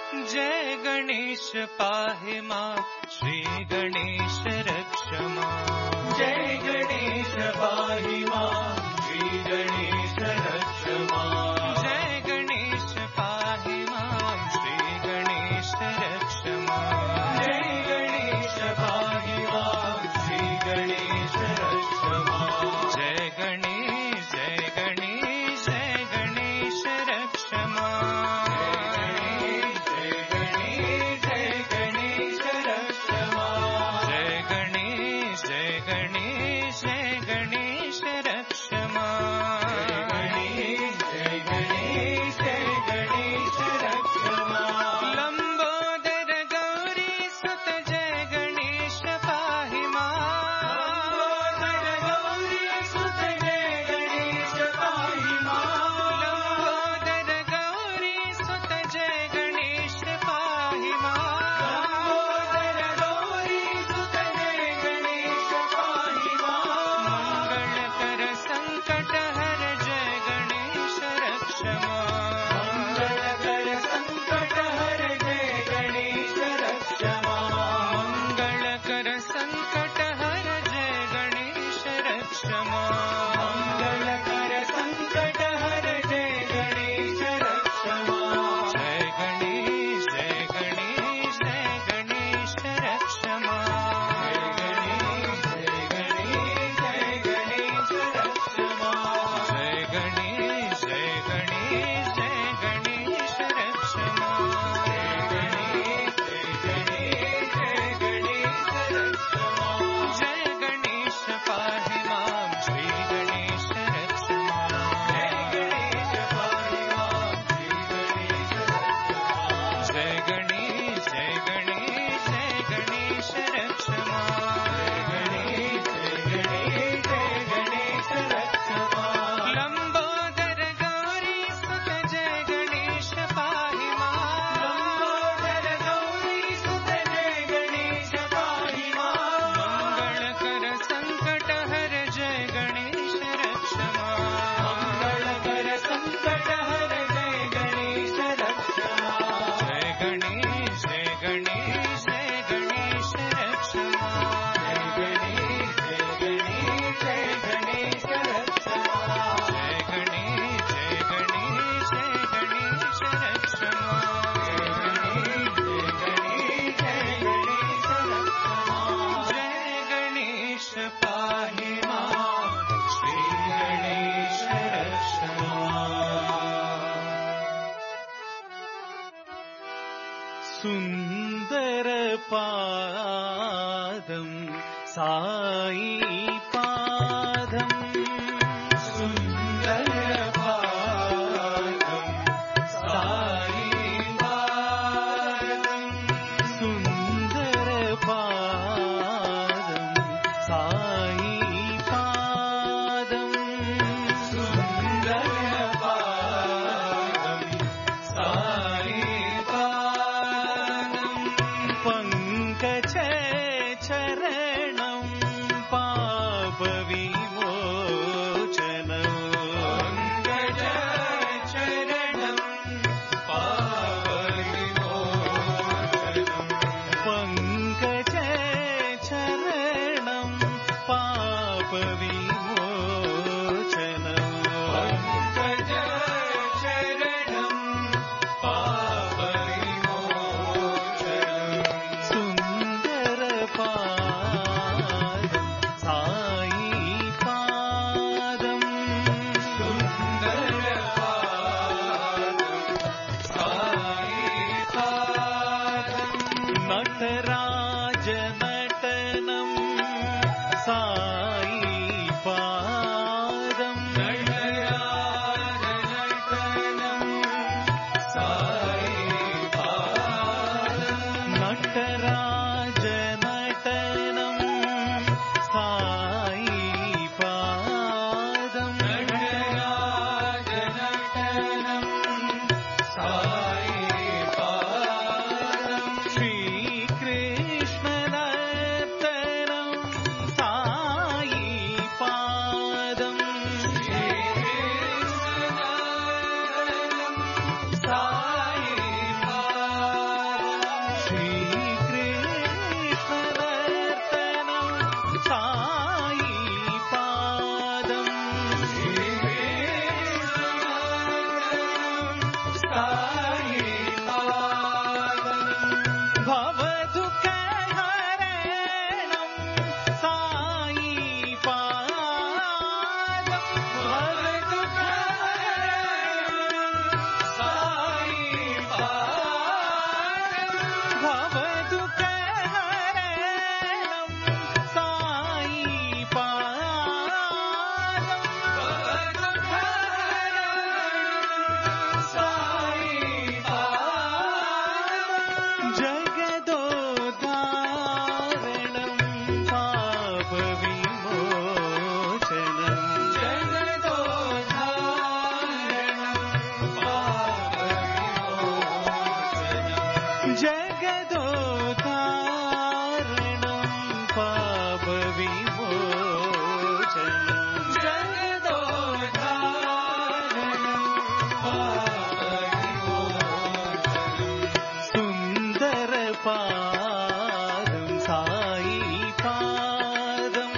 जय गणेश पाहि मां, श्री गणेश रक्ष मां। जय गणेश पाहि मां, श्री गणेश रक्ष मां। जय गणेश पाहि मां, श्री गणेश रक्ष मां। जय गणेश पाहि मां, श्री गणेश रक्ष मां। जय गणेश, जय गणेश, जय गणेश रक्ष मां। जय गणेश, जय गणेश, जय गणेश रक्ष मां। जय गणेश, जय गणेश, जय गणेश रक्ष मां। जय गणेश, जय गणेश, जय गणेश रक्ष मां। लंबोदर गौरी सुत जय गणेश पाहि मां। लंबोदर गौरी सुत जय गणेश पाहि मां। लंबोदर गौरी सुत जय गणेश पाहि मां। लंबोदर गौरी सुत जय गणेश पाहि मां। मंगल कर संकट हर जय गणेश रक्ष मां। मंगल कर संकट हर जय गणेश रक्ष मां। मंगल कर संकट हर जय गणेश रक्ष मां। मंगल कर संकट हर जय गणेश रक्ष मां। जय गणेश, जय गणेश, जय गणेश रक्ष मां। जय गणेश, जय गणेश, जय गणेश रक्ष मां। जय गणेश, जय गणेश, जय गणेश रक्ष मां। जय गणेश, जय गणेश, जय गणेश रक्ष मां। जय गणेश पाहि मां, श्री गणेश रक्ष मां। जय गणेश पाहि मां, श्री गणेश रक्ष मां। जय गणेश, जय गणेश, जय गणेश रक्ष मां। जय गणेश, जय गणेश, जय गणेश रक्ष मां। लंबोदर गौरी सुत जय गणेश पाहि मां। लंबोदर गौरी सुत जय गणेश पाहि मां। मंगल कर संकट हर जय गणेश रक्ष मां। मंगल कर संकट हर जय गणेश रक्ष मां। जय गणेश, जय गणेश, जय गणेश रक्ष मां। जय गणेश, जय गणेश, जय गणेश रक्ष मां। जय गणेश, जय गणेश, जय गणेश रक्ष मां। जय गणेश, जय गणेश, जय गणेश रक्ष मां। जय गणेश पाहि मां, श्री गणेश रक्ष मां। सुंदर पादं साई पादं। सुंदर पादं साई पादं। सुंदर पादं साई पादं। सुंदर पादं साई पादं। पंकज चरणं जगदोद्धारणं पापविमोचनं जगदोद्धारणं पापविमोचनं सुन्दरपादं साई पादं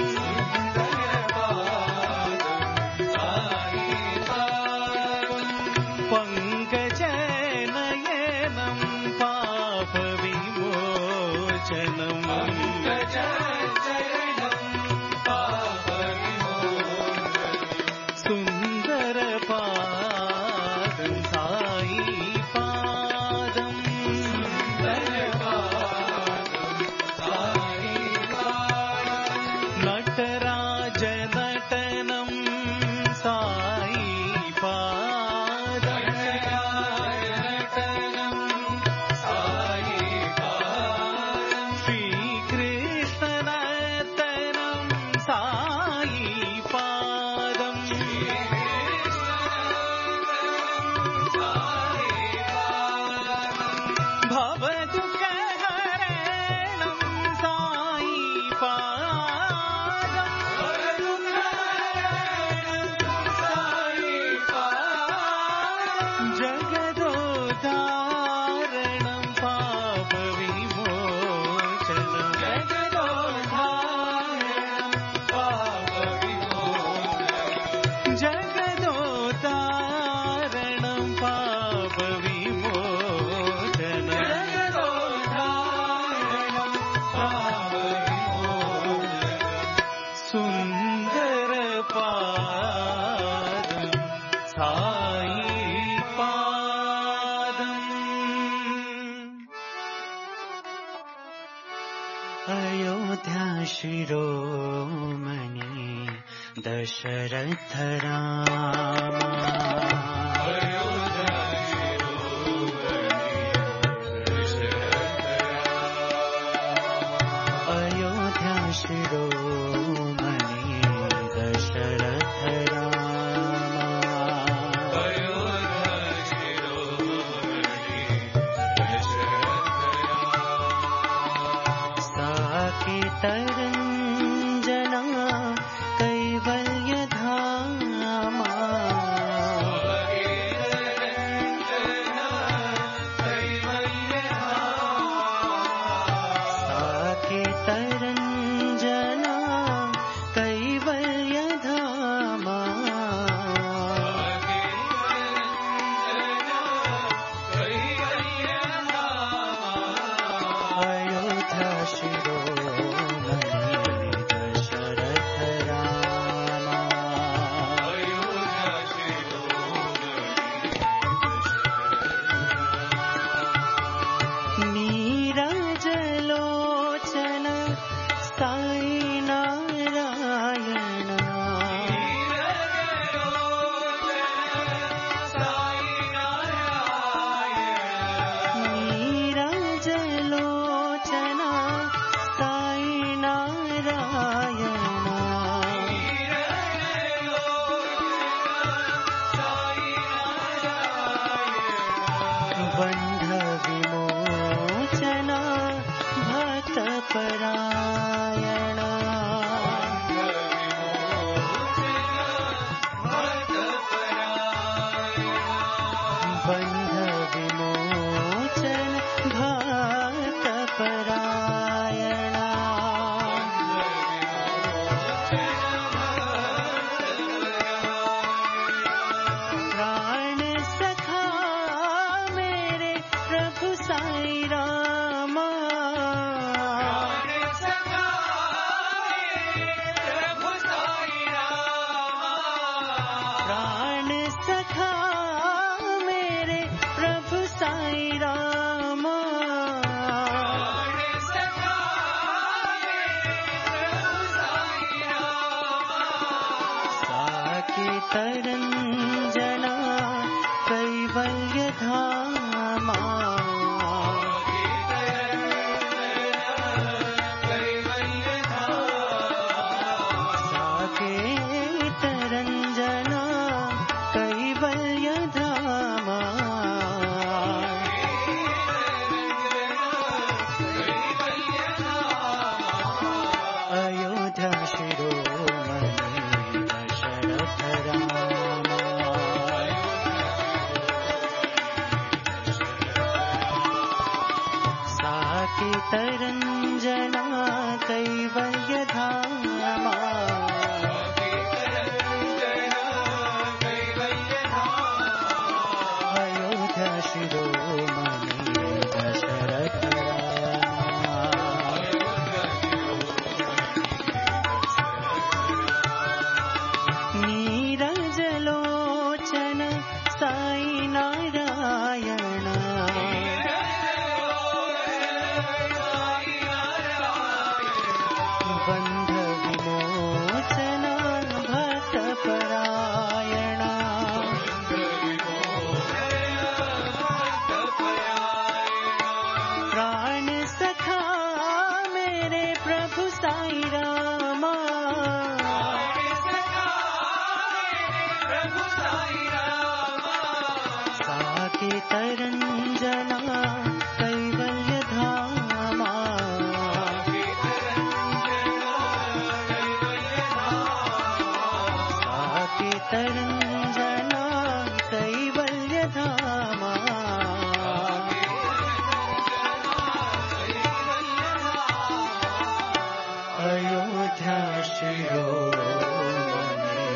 पङ्कजनयनं पापविमोचनं सुन्दरपादं साई पादं नटराजनटनं साई पादं श्रीकृष्णनर्तनं साई पादं भवदुःखहरणं साई पादं जगदोद्धारणं पापविमोचनं जगदोद्धारणं पापविमोचनं सुन्दरपादं साई पादम् अयोध्या शिरोमणि दशरथ रामा अयोध्या शिरोमणि दशरथ रामा साकेतरञ्जना कैवल्यधामा साकेतरञ्जना कैवल्यधामा अयोध्या शिरोमणि दशरथ रामा नीरजलोचन साई नारायण नीरजलोचन साई नारायण बंध विमोचन भक्तपरायण बंध विमोचन भक्तपरायण प्राण सखा मेरे प्रभु साई रामा प्राण सखा मेरे प्रभु साई रामा साकेतरञ्जना कैवल्यधामा साकेतरञ्जना कैवल्यधामा तरञ्जना कैवल्यधामा अयोध्या शिरोमणि दशरथ नीरजलोचन साई नारायण बन्ध विमोचन भक्त परायण प्राण सखा मेरे प्रभु साई रामा साके तरंजना कैवल्य धामा साके तरंजना कैवल्य धामा अयोध्या शिरोमणि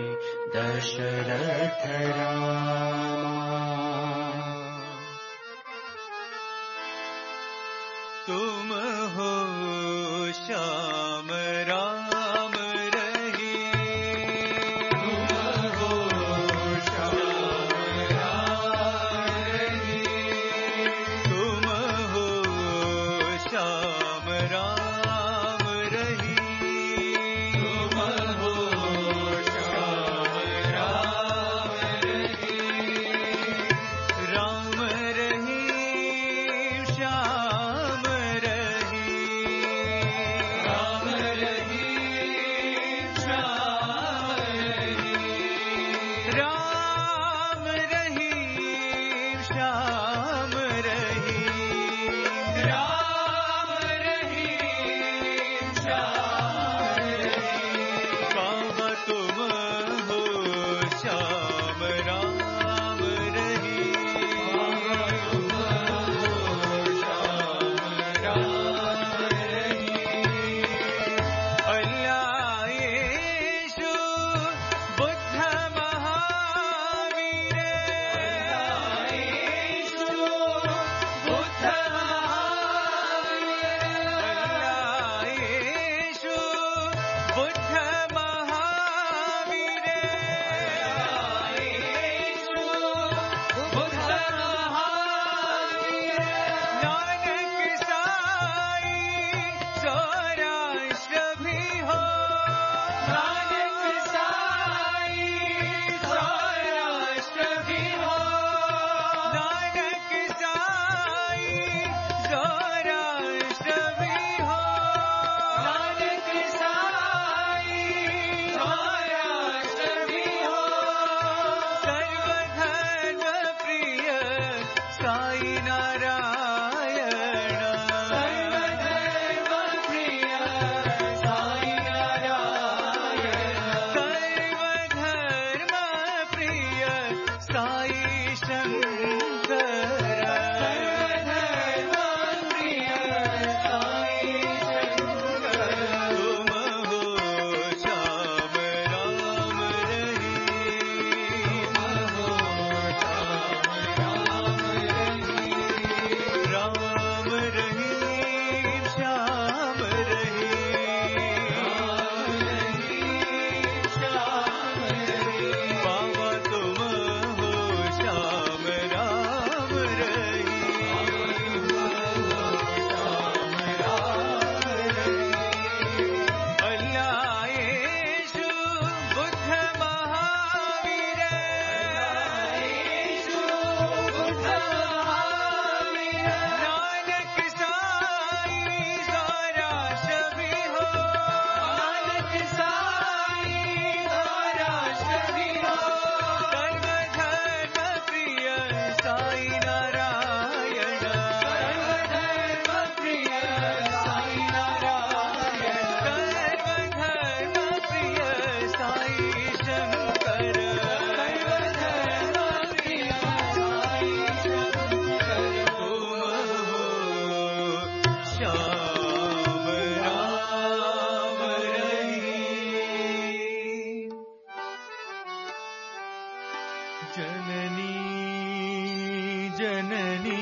दशरथ रामा तुम हो श्याम राम रही तुम हो श्याम राम जननी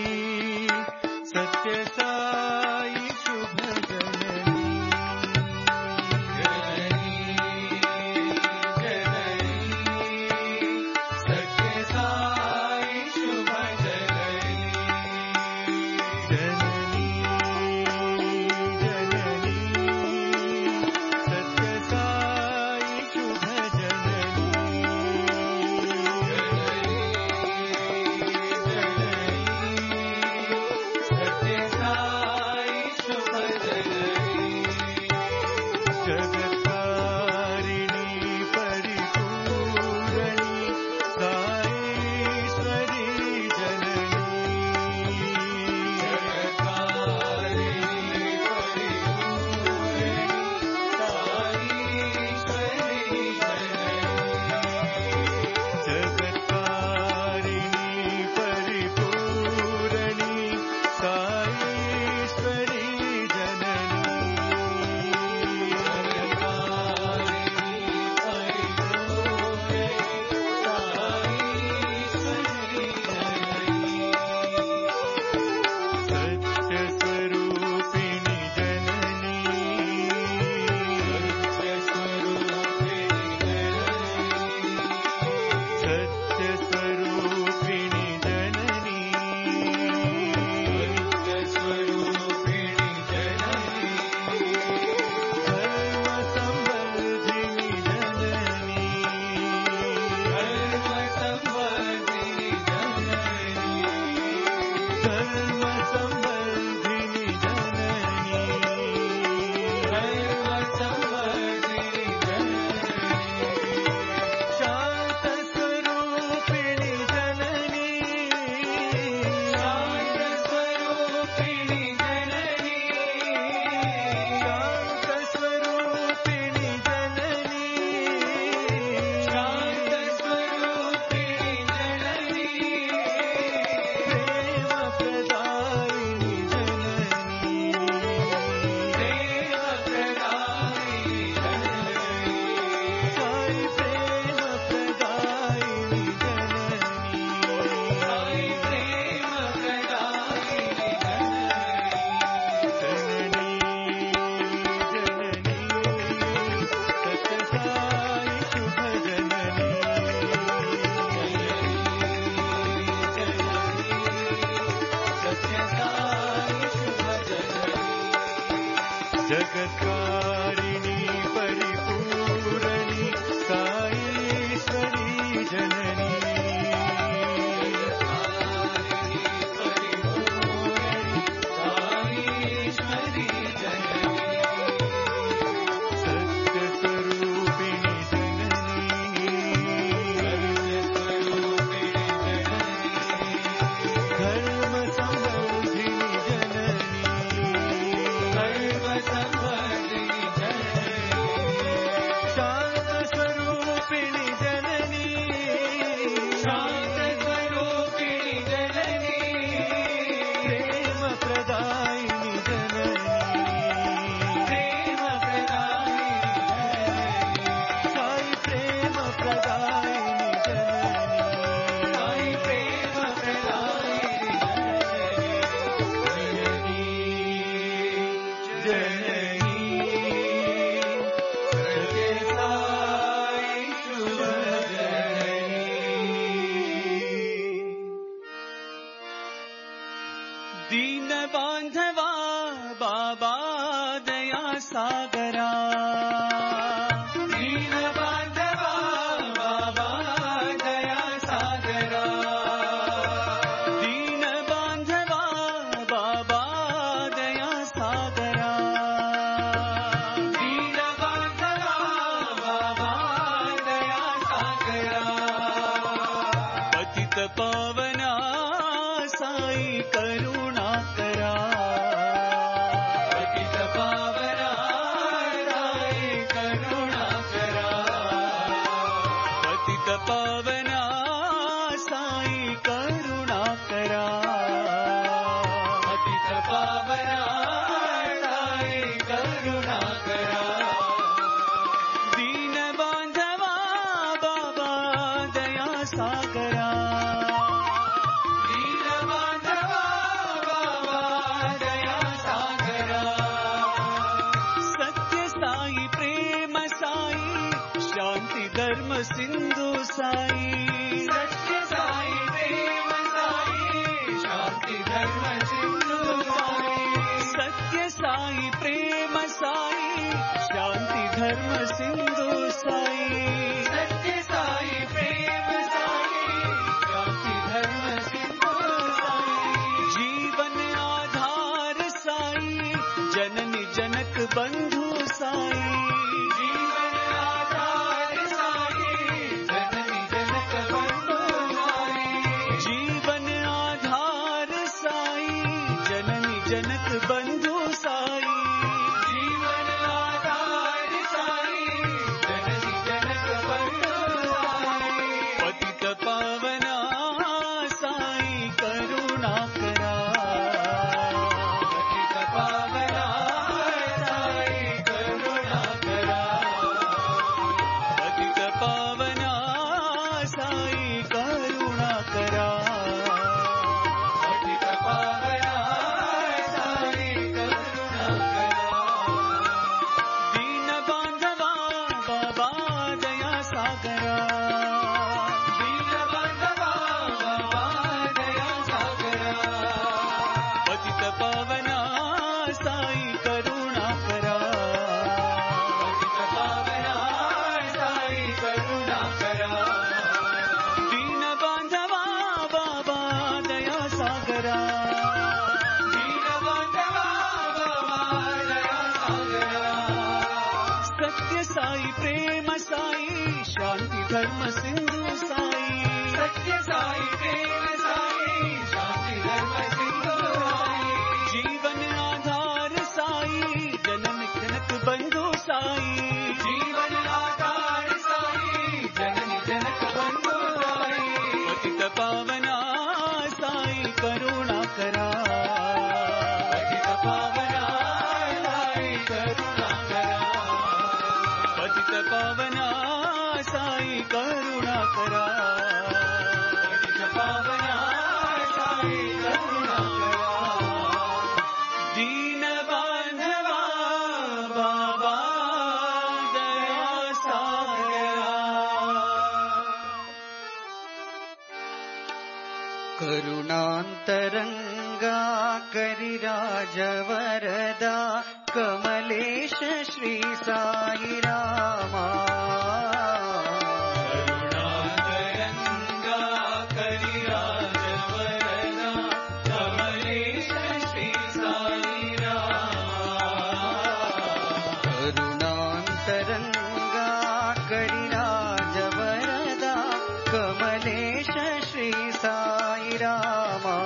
सत्य साई शुभ जननी जगत्कारिणी परिपूरणी साईश्वरी जननी सत्यस्वरूपिणी जननी धर्म संवर्धिनी दीन बांधवा बाबा दया सागरा दीन बांधवा बाबा दया सागरा दीन बांधवा बाबा दया सागरा दीन बांधवा बाबा दया सागरा पतित पावना साई करुणा करा बंधु साई, जीवन आधार साई, जननी जनक बंधु साई, जीवन आधार साई, जननी जनक बंधु साई, जीवन आधार साई, जननी जनक बंधु साई, पतित पावना साई करुणा करा, पतित पावना साई करुणा करा, पतित पावना साई करुणा करा, पतित पावना साई करुणा करा, दीन बांधवा बाबा दया सागरा, दीन बंधवा बाबा दया सागरा, पतित पावना साई करुणा करा, पतित पावना साई करुणा करा, दीन बांधवा बाबा दया सागरा, दीन बंधवा बाबा दया सागरा, सत्य साई प्रेम साई शांति धर्म सिंधु साई, सत्य साई प्रेम साई, शांति धर्म सिंधु साई, जीवन आधार साई, जनन जनक बंधु साई, जीवन आधार साई, जननी जनक बंधु साई, पतित पावना साई करुणा करा, पतित पावना साई करुणा करा, पतित पावना साई करुणा करा, पतित पावना साई करुणा करा, दीन बांधवा बाबा दया सागरा, करुणांतरंगा करिराज वरदा कमलेश श्री साई रामा, करुणाकरंगा करिराज वरदा कमलेश श्री साई रामा, करुणांतरंगा करिराज वरदा कमलेश श्री साई रामा,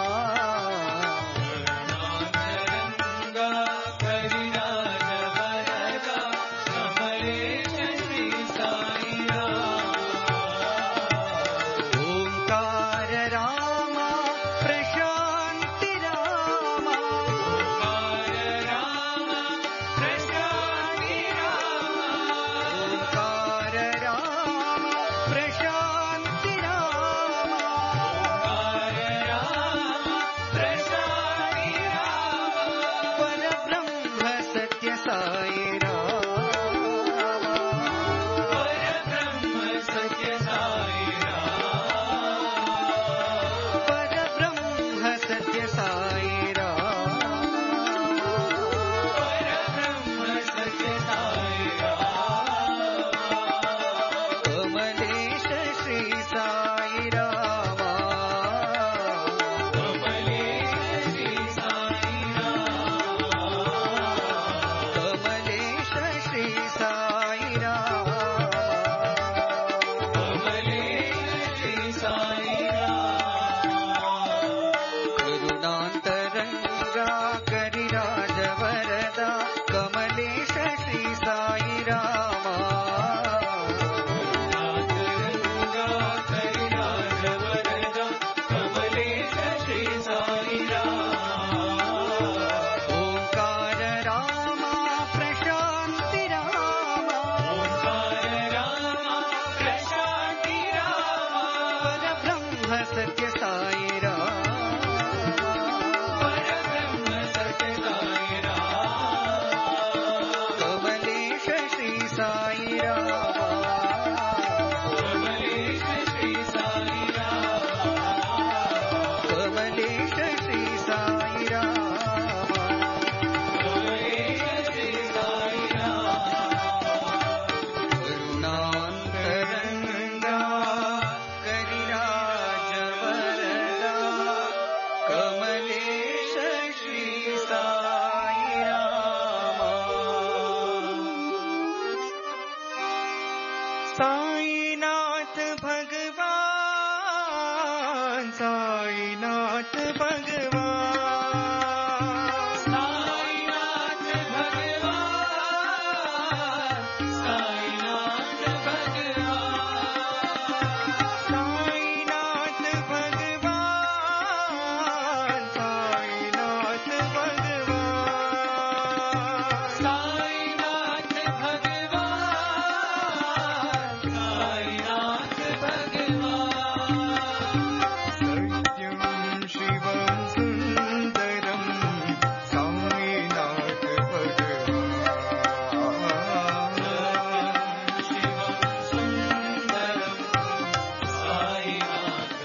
करुणाकरंगा करिराज वरदा कमलेश श्री साई रामा, ओंकार रामा प्रशांति रामा, ओंकार रामा प्रशांति रामा, ओंकार रामा प्रशांति रामा, ओंकार रामा प्रशांति रामा, परब्रह्म सत्य साई रामा, परब्रह्म सत्य साई रामा, परब्रह्म सत्य साई रामा, परब्रह्म सत्य साई रामा, कमलेश श्री साई रामा, कमलेश श्री साई रामा, कमलेश श्री साई रामा, कमलेश श्री साई रामा, करुणांतरंगा करिराज वरदा कमलेश श्री साई रामा, करुणाकरंगा करिराज वरदा कमलेश श्री साई रामा, ओंकार रामा प्रशांति रामा, ओंकार रामा प्रशांति रामा, परब्रह्म सत्य साई रामा, परब्रह्म सत्य साई रामा, कमलेश श्री साई रामा, कमलेश श्री साई रामा, कमलेश श्री साई रामा, कमलेश श्री साई रामा, करुणांतरंगा करिराज वरदा साईनाथ भगवान साईनाथ भगवान साईनाथ भगवान साईनाथ भगवान साईनाथ भगवान साईनाथ भगवान साईनाथ भगवान सत्यं शिवं सुन्दरं साईनाथ भगवान शिवं सुन्दरं साईनाथ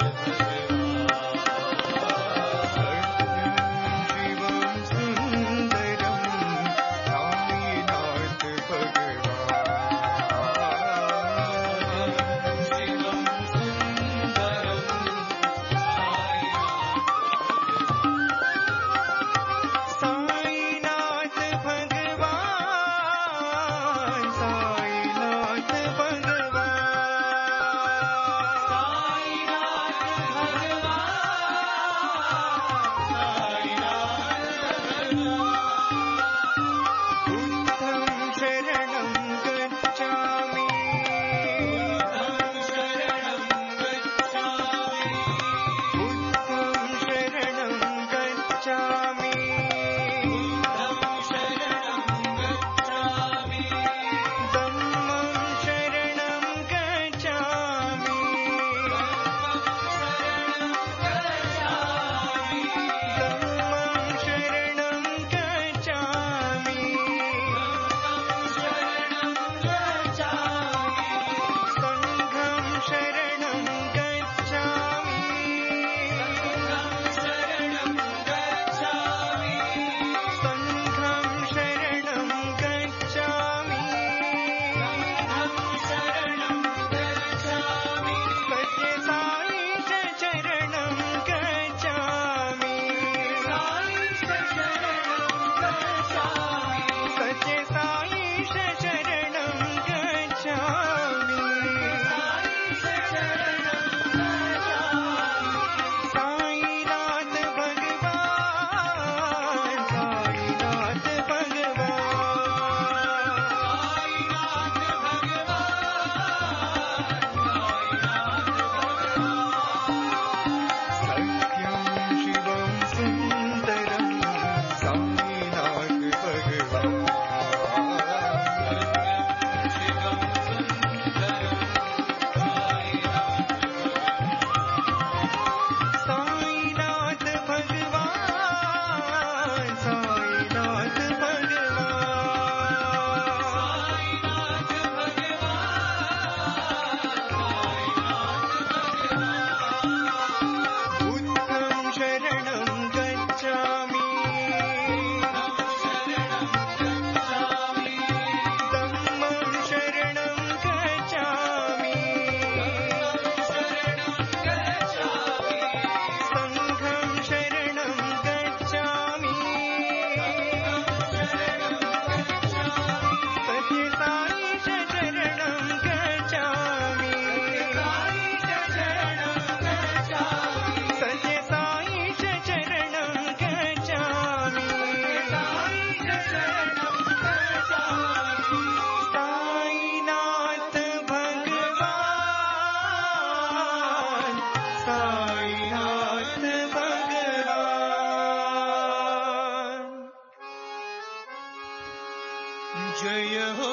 जय हो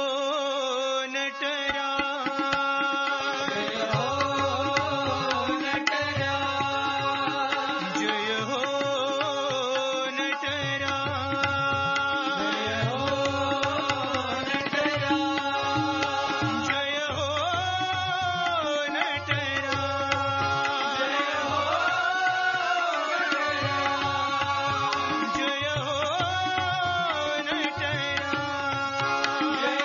नटराज जय हो नटराज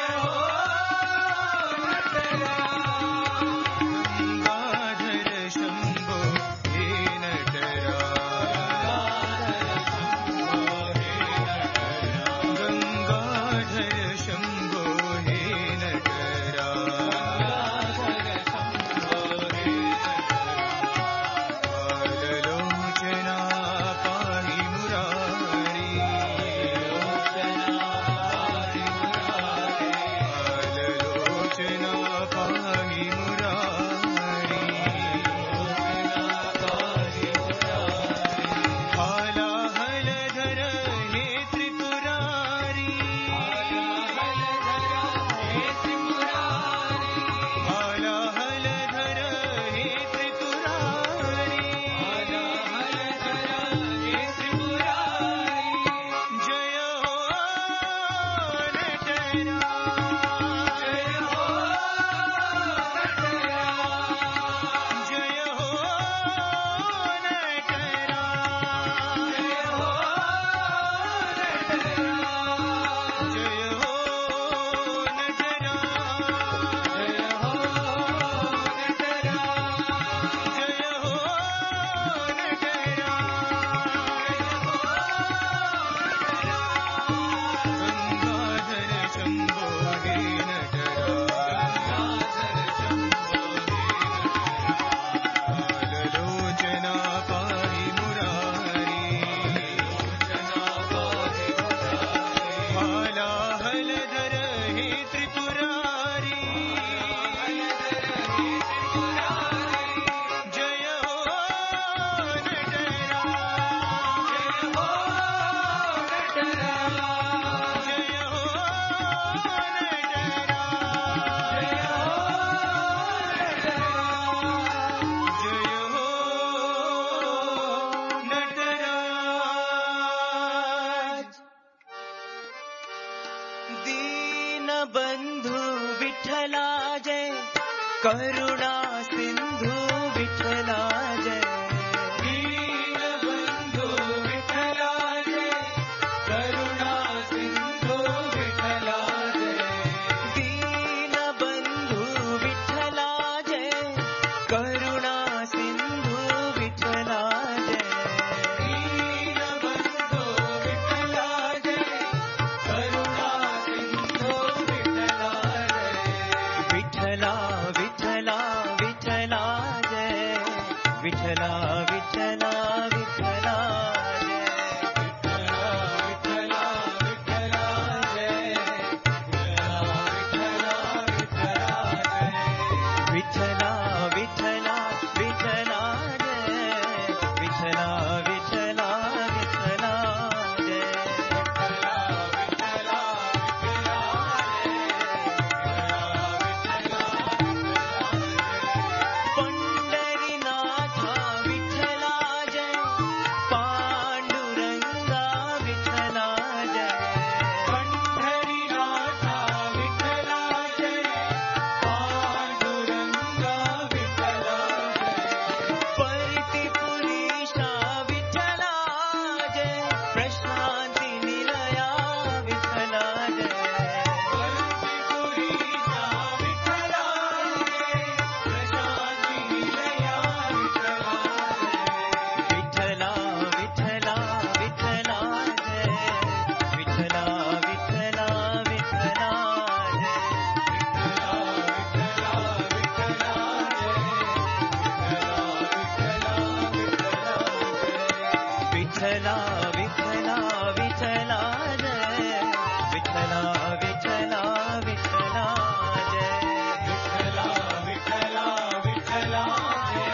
करुणा सिंधु विठला जय दीनबंधु विठला जय करुणा सिंधु विठला जय दीनबंधु विठला जय करुणा सिंधु विठला जय दीनबंधु विठला जय करुणा सिंधु विठला जय विठला विठला विठला जय विठला विठला विठला जय विठला विठला जय विठला विठला विठला जय विठला विठला विठला विठला विठला जय पंढरीनाथा विठला जय पांडुरंगा विठला जय पंढरीनाथा विठला जय पांडुरंगा विठला जय परितिपुरीशा विठला जय प्रशांति निलया विठला जय परमपुरीशा विठला जय प्रशांति निलया विठला जय विठला विठला विठला जय विठला विठला विठला जय विठला विठला विठला जय विठला विठला विठला जय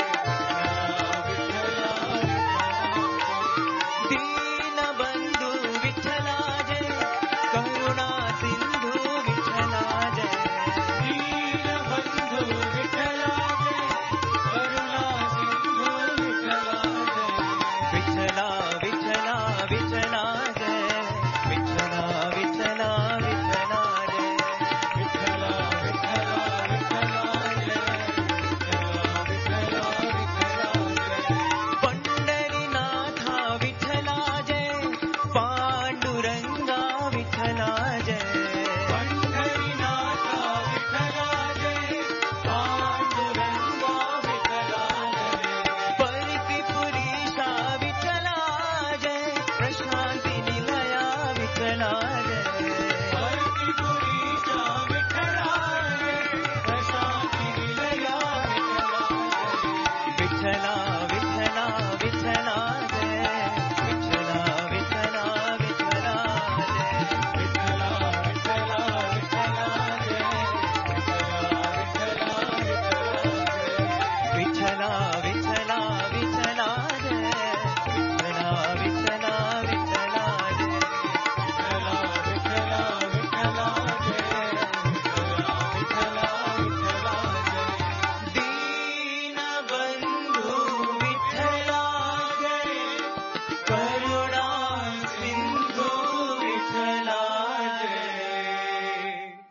दीनबंधु विठला जय करुणा सिंधु विठला जय दीनबंधु विठला जय करुणा सिंधु विठला जय विठला विठला विठला जय विठला विठला विठला जय विठला विठला विठला जय विठला विठला जय पंढरीनाथा विठला जय पांडुरंगा विठला जय पंढरीनाथा विठला जय पांडुरंगा विठला जय परितिपुरीशा विठला जय प्रशांति निलया विठला जय परमपुरीशा विठला जय प्रशांति निलया विठला जय विठला विठला विठला जय विठला विठला विठला जय विठला विठला विठला जय विठला विठला विठला जय विठला विठला विठला जय विठला विठला विठला जय विठला विठला विठला जय विठला विठला जय दीनबंधु विठला जय करुणा सिंधु विठला जय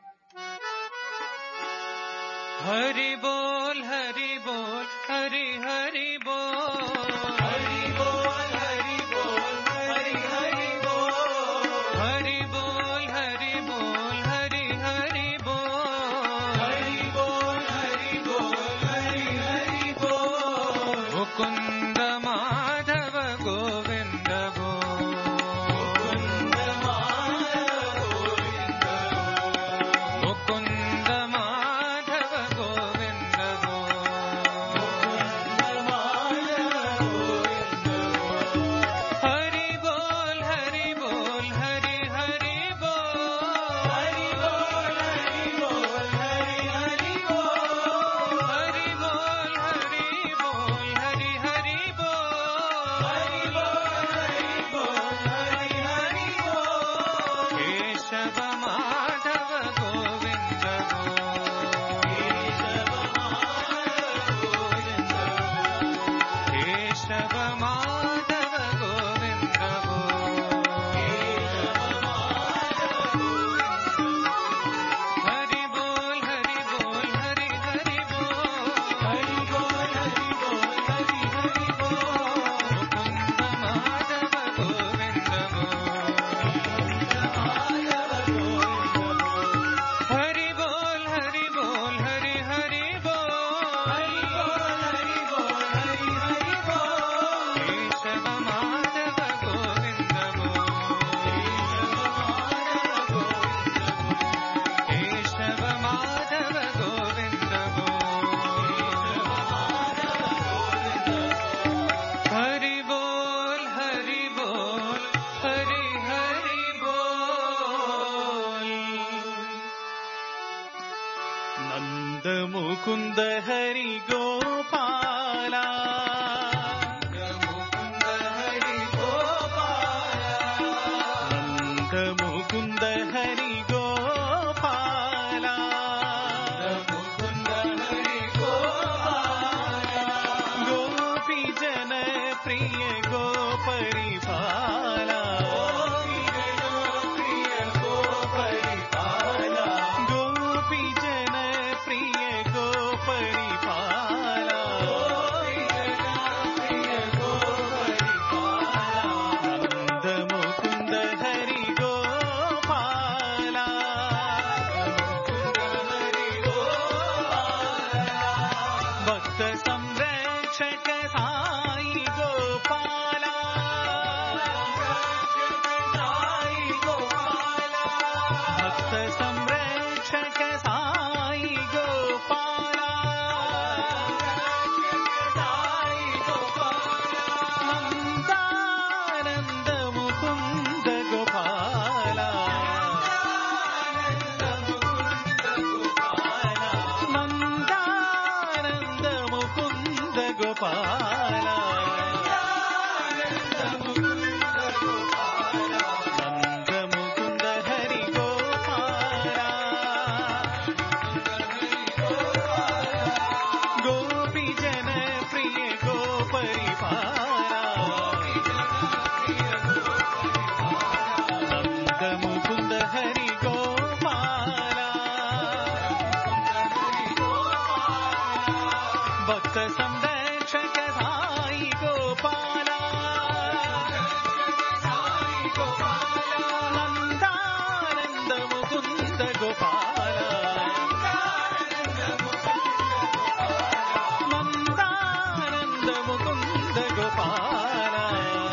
हरि बोल हरि बोल हरि हरि बोल हरि बोल हरि बोल हरि हरि बोल हरि बोल हरि बोल हरि हरि बोल हरि बोल हरि बोल हरि हरि बोल मुकुंद माधव गोविंद बोल मुकुंद माधव गोविंद मुकुंद माधव गोविंद हरि साई गोपाला भक्त संरक्षक साई गोपाला नंदानंद मुकुंद गोपाला नंदानंद मुकुंद गोपाला नंद मुकुंद हरि गोपाला गोपी जन प्रिय गोपरिपाला नंद मुकुंद हरि गोपाला भक्त संरक्षक साई गोपाला नंदानंद मुकुंद गोपाला नंदानंद मुकुंद गोपाला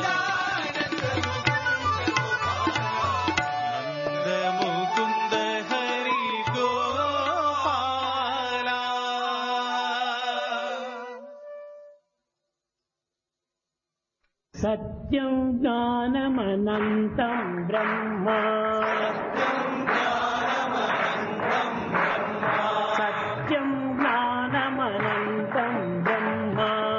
नंद मुकुंद हरि गोपाला सत्यं ज्ञानमनन्तं ब्रह्म सत्यं ज्ञानमनन्तं ब्रह्म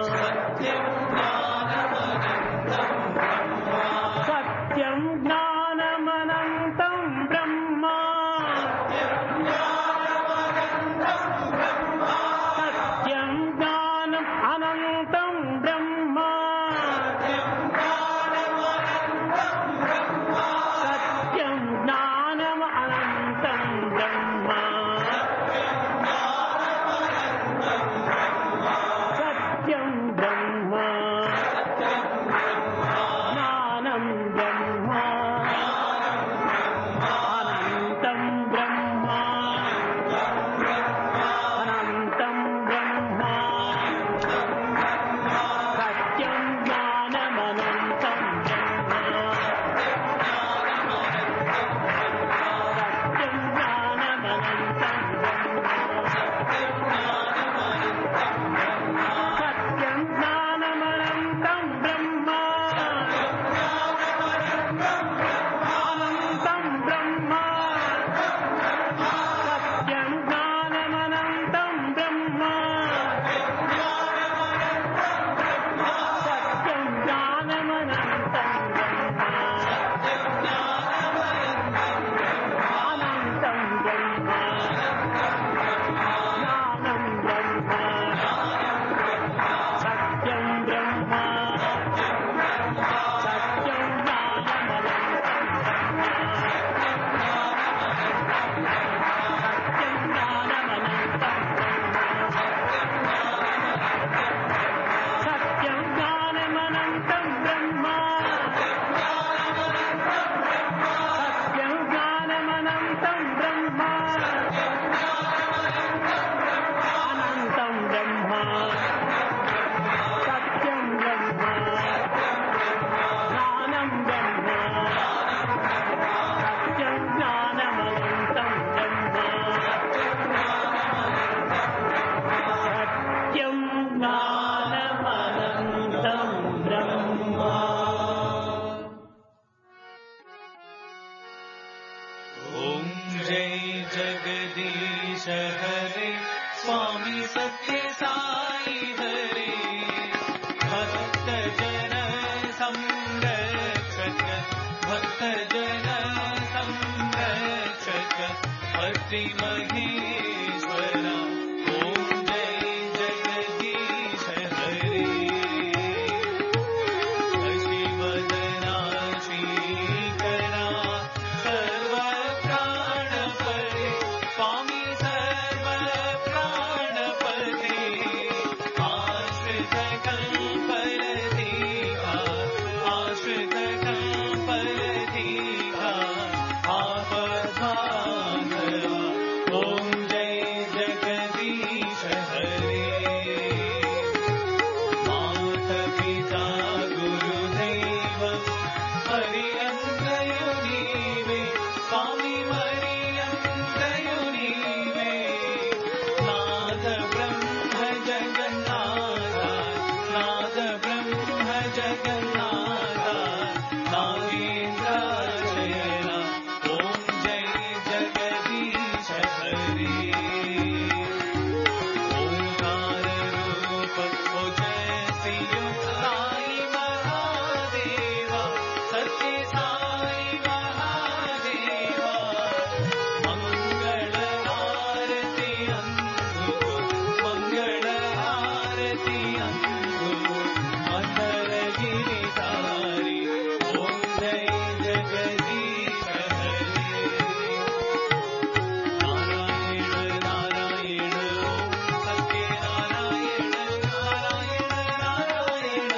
सत्यं ज्ञानमनन्तं ब्रह्म सत्यं ज्ञानम् अनन्तं ब्रह्म सत्यं ज्ञानम् अनन्तं ब्रह्म सत्यं ब्रह्म ज्ञानं ब्रह्म अनन्तं ब्रह्म अनन्तं ब्रह्म सत्यं ज्ञानमनन्तं ब्रह्म सत्यं ज्ञानमनन्तं ब्रह्म सत्यं ज्ञानमनन्तं ब्रह्म अनन्तं ब्रह्म सत्यं ज्ञानमनन्तं ब्रह्म सत्यं ज्ञानमनन्तं ब्रह्म अनन्तं ब्रह्म ज्ञानं ब्रह्म सत्यं ब्रह्म सत्यं ज्ञानमनन्तं ब्रह्म सत्यं ज्ञानमनन्तं ब्रह्म सत्यं ज्ञानमनन्तं ब्रह्म सत्यं ज्ञानमनन्तं ब्रह्म अनन्तं ब्रह्म सत्यं ब्रह्म ज्ञानं ब्रह्म सत्यं ज्ञानमनन्तं ब्रह्म सत्यं ज्ञानमनन्तं ब्रह्म ओम जय जगदीश हरे स्वामी सत्य साई हरे भक्त जन संरक्षक भक्त जन संरक्षक अति महेश्वरा ओम जय जगदीश हरे शशिवदना श्रीकरा सर्व प्राणपते स्वामी सर्व प्राणपते आश्रित कल्पलतीका आश्रित कल्पलतीका आपद्बान्धवा जगन्नाथ नागेन्द्र शयन ओम जय जगदीश हरि ओंकार रूप ओ जय सियो साई महादेवा सत्य साई महादेवा मंगल आरती अंधु मंगल आरती अंधु मंदर गिरिधारी ओम जय जगदीश हरि नारायण नारायण ओम सत्य नारायण नारायण नारायण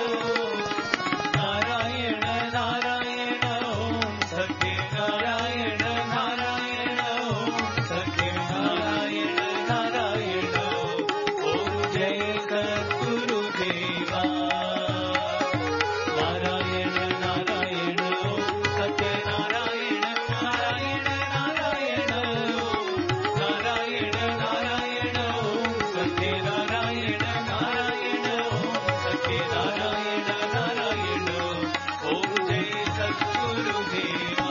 नारायण नारायण ओम सत्य नारायण नारायण ओम सत्य नारायण नारायण ओम जय सद्गुरुदेवा नारायण नारायण ओम सत्य नारायण नारायण नारायण नारायण नारायण ओम सत्य नारायण नारायण ओम सत्य नारायण नारायण ओम जय सद्गुरुदेवा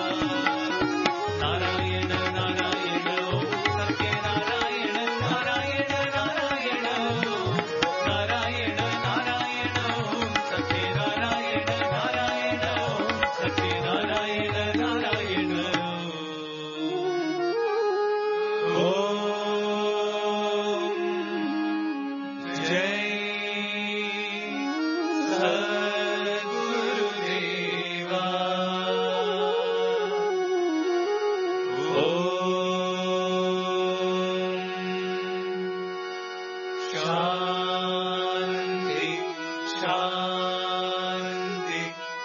नारायण नारायण ओम सत्य नारायण नारायण नारायण नारायण नारायण ओम सत्य नारायण नारायण ओम सत्य नारायण नारायण ओम जय सद्गुरुदेवा शांति शांति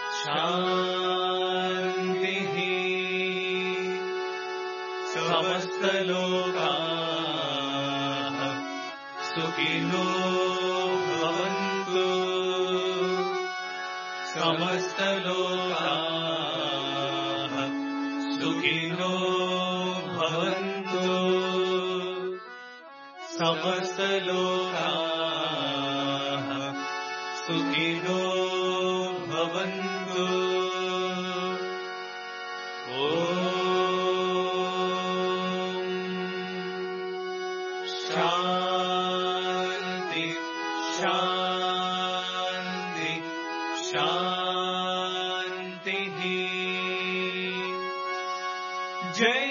शांति समस्त लोकाः सुखिनो भवन्तु समस्त लोकाः सुखिनो भवन्तु समस्त लोकाः सुखिनो भवन्तु शांति शांति शांति जय